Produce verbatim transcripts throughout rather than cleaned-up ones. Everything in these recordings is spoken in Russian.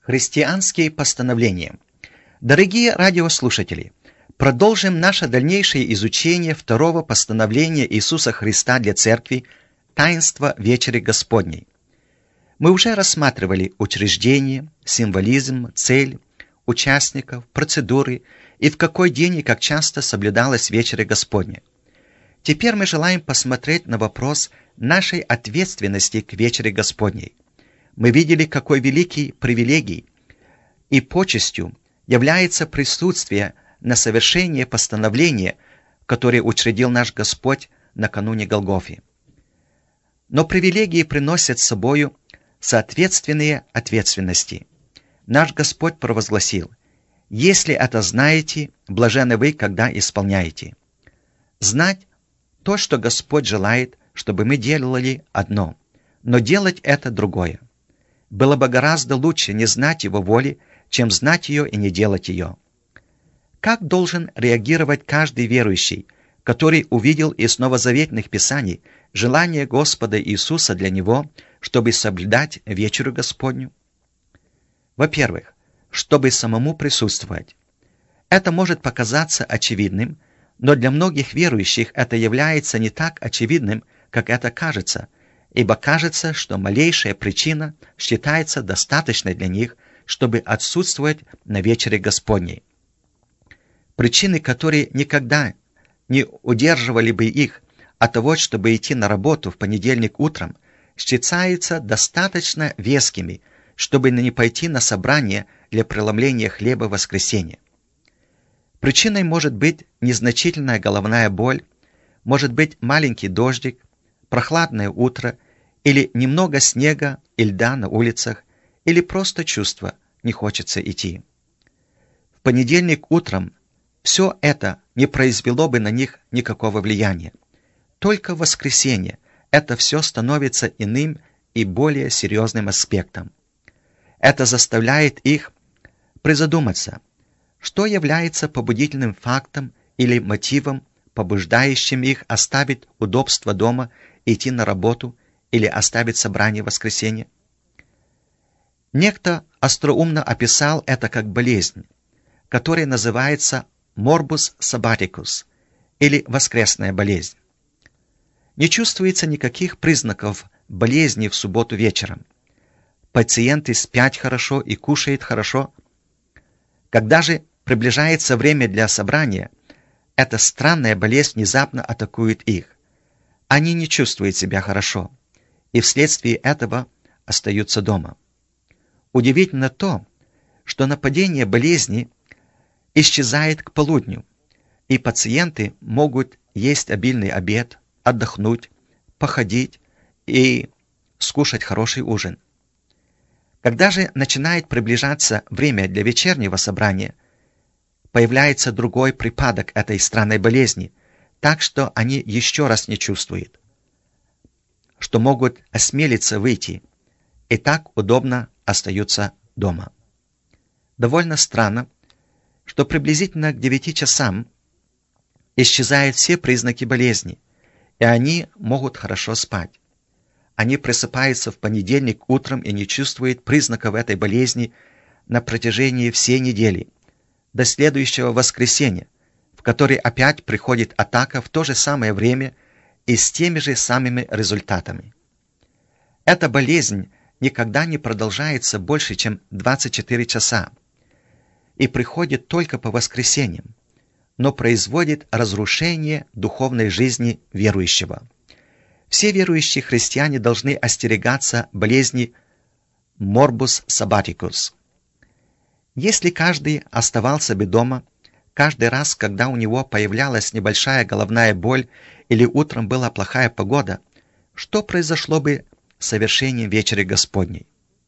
Христианские постановления. Дорогие радиослушатели, продолжим наше дальнейшее изучение второго постановления Иисуса Христа для Церкви «Таинство Вечери Господней». Мы уже рассматривали учреждение, символизм, цель, участников, процедуры и в какой день и как часто соблюдалась Вечеря Господня. Теперь мы желаем посмотреть на вопрос нашей ответственности к Вечере Господней. Мы видели, какой великий привилегий и почестью является присутствие на совершении постановления, которое учредил наш Господь накануне Голгофы. Но привилегии приносят с собою соответственные ответственности. Наш Господь провозгласил: «Если это знаете, блаженны вы, когда исполняете». Знать то, что Господь желает, чтобы мы делали одно, но делать это другое. Было бы гораздо лучше не знать Его воли, чем знать ее и не делать ее. Как должен реагировать каждый верующий, который увидел из новозаветных писаний желание Господа Иисуса для него, чтобы соблюдать вечерю Господню? Во-первых, чтобы самому присутствовать. Это может показаться очевидным, но для многих верующих это является не так очевидным, как это кажется, ибо кажется, что малейшая причина считается достаточной для них, чтобы отсутствовать на вечере Господней. Причины, которые никогда не удерживали бы их от того, чтобы идти на работу в понедельник утром, считаются достаточно вескими, чтобы не пойти на собрание для преломления хлеба в воскресенье. Причиной может быть незначительная головная боль, может быть маленький дождик, прохладное утро или немного снега и льда на улицах, или просто чувство «не хочется идти». В понедельник утром все это не произвело бы на них никакого влияния. Только в воскресенье это все становится иным и более серьезным аспектом. Это заставляет их призадуматься, что является побудительным фактом или мотивом, побуждающим их оставить удобство дома и идти на работу или оставить собрание в воскресенье. Некто остроумно описал это как болезнь, которая называется морбус сабатикус или воскресная болезнь. Не чувствуется никаких признаков болезни в субботу вечером. Пациенты спят хорошо и кушают хорошо. Когда же приближается время для собрания, эта странная болезнь внезапно атакует их. Они не чувствуют себя хорошо, и вследствие этого остаются дома. Удивительно то, что нападение болезни исчезает к полудню, и пациенты могут есть обильный обед, отдохнуть, походить и скушать хороший ужин. Когда же начинает приближаться время для вечернего собрания, появляется другой припадок этой странной болезни, так что они еще раз не чувствуют, что могут осмелиться выйти, и так удобно остаются дома. Довольно странно, что приблизительно к девяти часам исчезают все признаки болезни, и они могут хорошо спать. Они просыпаются в понедельник утром и не чувствуют признаков этой болезни на протяжении всей недели, до следующего воскресенья, в который опять приходит атака в то же самое время и с теми же самыми результатами. Эта болезнь никогда не продолжается больше, чем двадцать четыре часа, и приходит только по воскресеньям, но производит разрушение духовной жизни верующего. Все верующие христиане должны остерегаться болезни морбус сабатикус. Если каждый оставался бы дома, каждый раз, когда у него появлялась небольшая головная боль или утром была плохая погода, что произошло бы с совершением вечери Господней?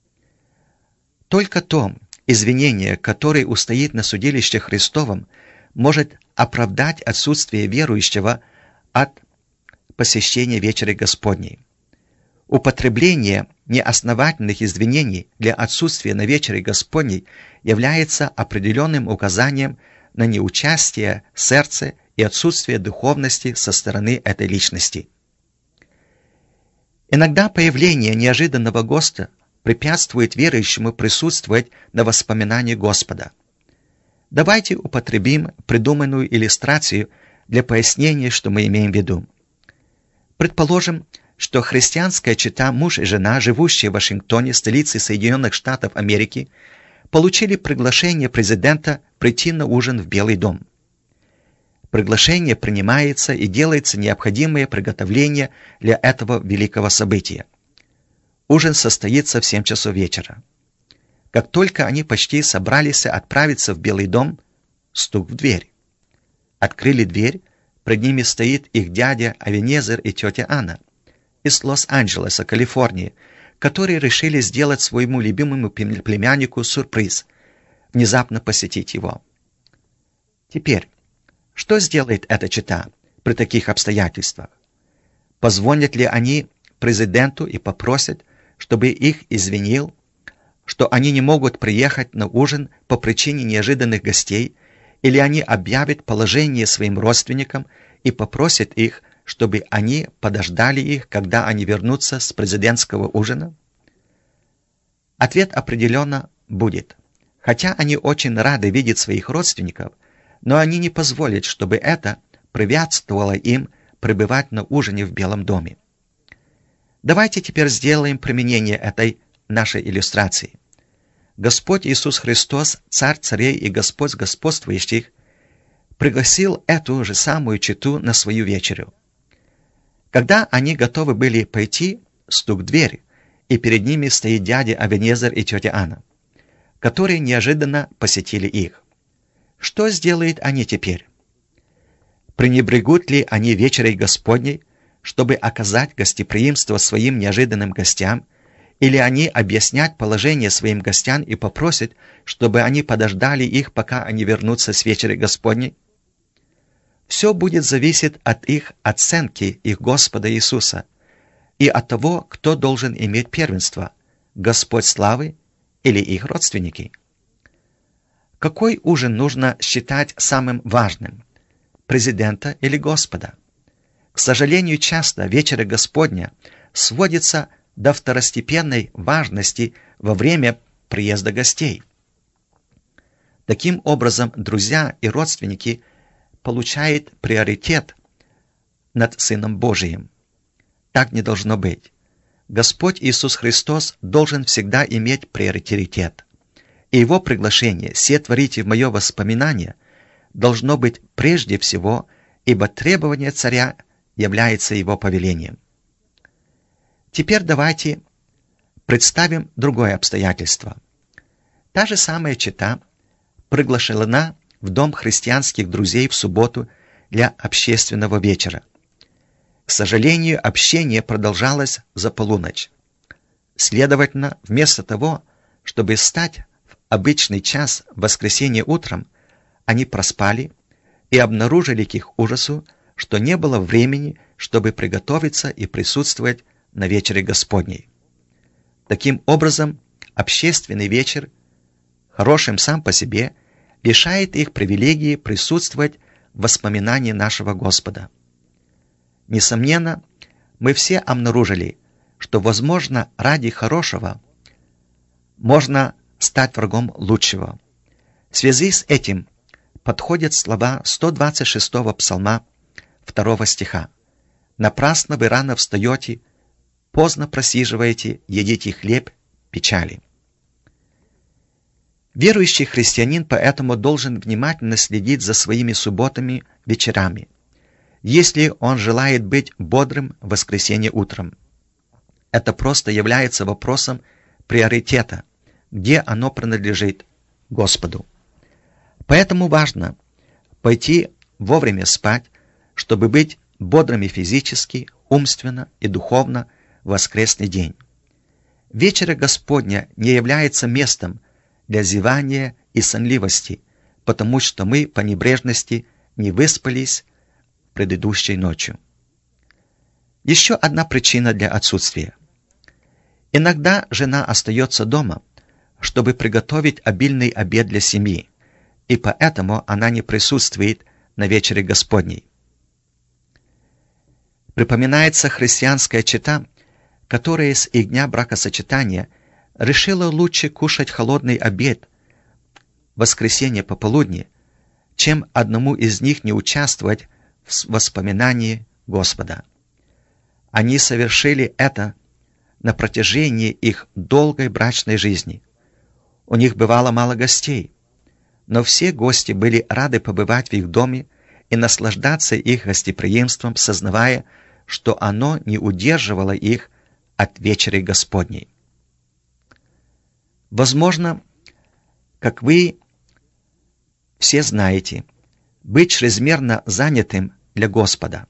Только то извинение, которое устоит на судилище Христовом, может оправдать отсутствие верующего от посещения вечери Господней. Употребление неосновательных извинений для отсутствия на вечере Господней является определенным указанием на неучастие сердца и отсутствие духовности со стороны этой личности. Иногда появление неожиданного гостя препятствует верующему присутствовать на воспоминании Господа. Давайте употребим придуманную иллюстрацию для пояснения, что мы имеем в виду. Предположим, что христианская чета муж и жена, живущие в Вашингтоне, столице Соединенных Штатов Америки, получили приглашение президента прийти на ужин в Белый дом. Приглашение принимается и делается необходимое приготовление для этого великого события. Ужин состоится в семь часов вечера. Как только они почти собрались отправиться в Белый дом, стук в дверь. Открыли дверь, пред ними стоит их дядя Авенезер и тетя Анна из Лос-Анджелеса, Калифорнии, которые решили сделать своему любимому племяннику сюрприз, внезапно посетить его. Теперь, что сделает эта чета при таких обстоятельствах? Позвонят ли они президенту и попросят, чтобы их извинил, что они не могут приехать на ужин по причине неожиданных гостей, или они объявят положение своим родственникам и попросят их, чтобы они подождали их, когда они вернутся с президентского ужина? Ответ определенно будет. Хотя они очень рады видеть своих родственников, но они не позволят, чтобы это препятствовало им пребывать на ужине в Белом доме. Давайте теперь сделаем применение этой нашей иллюстрации. Господь Иисус Христос, Царь царей и Господь господствующих, пригласил эту же самую чету на свою вечерю. Когда они готовы были пойти, стук в дверь, и перед ними стоит дядя Авенезер и тетя Анна, которые неожиданно посетили их. Что сделают они теперь? Пренебрегут ли они вечерой Господней, чтобы оказать гостеприимство своим неожиданным гостям, или они объяснят положение своим гостям и попросят, чтобы они подождали их, пока они вернутся с вечери Господней? Все будет зависеть от их оценки их Господа Иисуса и от того, кто должен иметь первенство – Господь славы или их родственники. Какой ужин нужно считать самым важным – президента или Господа? К сожалению, часто вечеря Господня сводится до второстепенной важности во время приезда гостей. Таким образом, друзья и родственники получают приоритет над Сыном Божиим. Так не должно быть. Господь Иисус Христос должен всегда иметь приоритет. И Его приглашение «Се творите в мое воспоминание» должно быть прежде всего, ибо требование царя является Его повелением. Теперь давайте представим другое обстоятельство. Та же самая чета приглашена в дом христианских друзей в субботу для общественного вечера. К сожалению, общение продолжалось за полуночь. Следовательно, вместо того, чтобы встать в обычный час в воскресенье утром, они проспали и обнаружили к их ужасу, что не было времени, чтобы приготовиться и присутствовать на вечере Господней. Таким образом, общественный вечер, хорошим сам по себе, лишает их привилегии присутствовать в воспоминании нашего Господа. Несомненно, мы все обнаружили, что, возможно, ради хорошего можно стать врагом лучшего. В связи с этим подходят слова сто двадцать шестого псалма второго стиха. «Напрасно вы рано встаете, поздно просиживаете, едите хлеб печали». Верующий христианин поэтому должен внимательно следить за своими субботами, вечерами, если он желает быть бодрым в воскресенье утром. Это просто является вопросом приоритета, где оно принадлежит Господу. Поэтому важно пойти вовремя спать, чтобы быть бодрыми физически, умственно и духовно в воскресный день. Вечеря Господня не является местом для зевания и сонливости, потому что мы по небрежности не выспались предыдущей ночью. Еще одна причина для отсутствия. Иногда жена остается дома, чтобы приготовить обильный обед для семьи, и поэтому она не присутствует на вечере Господней. Припоминается христианская чета, которая с их дня бракосочетания решила лучше кушать холодный обед в воскресенье пополудни, чем одному из них не участвовать в воспоминании Господа. Они совершили это на протяжении их долгой брачной жизни. У них бывало мало гостей, но все гости были рады побывать в их доме и наслаждаться их гостеприимством, сознавая, что оно не удерживало их от вечери Господней. Возможно, как вы все знаете, быть чрезмерно занятым для Господа.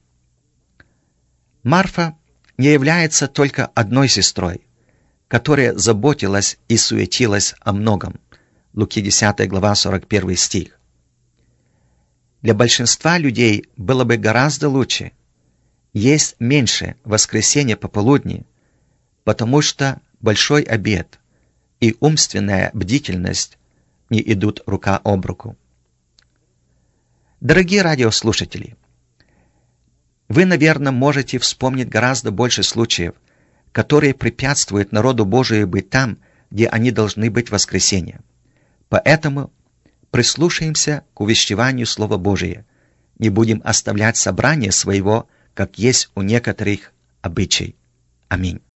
Марфа не является только одной сестрой, которая заботилась и суетилась о многом. Луки десятая глава, сорок первый стих. Для большинства людей было бы гораздо лучше есть меньше в воскресенье пополудни, потому что большой обед и умственная бдительность не идут рука об руку. Дорогие радиослушатели, вы, наверное, можете вспомнить гораздо больше случаев, которые препятствуют народу Божию быть там, где они должны быть в воскресенье. Поэтому прислушаемся к увещеванию Слова Божия. Не будем оставлять собрание своего, как есть у некоторых обычай. Аминь.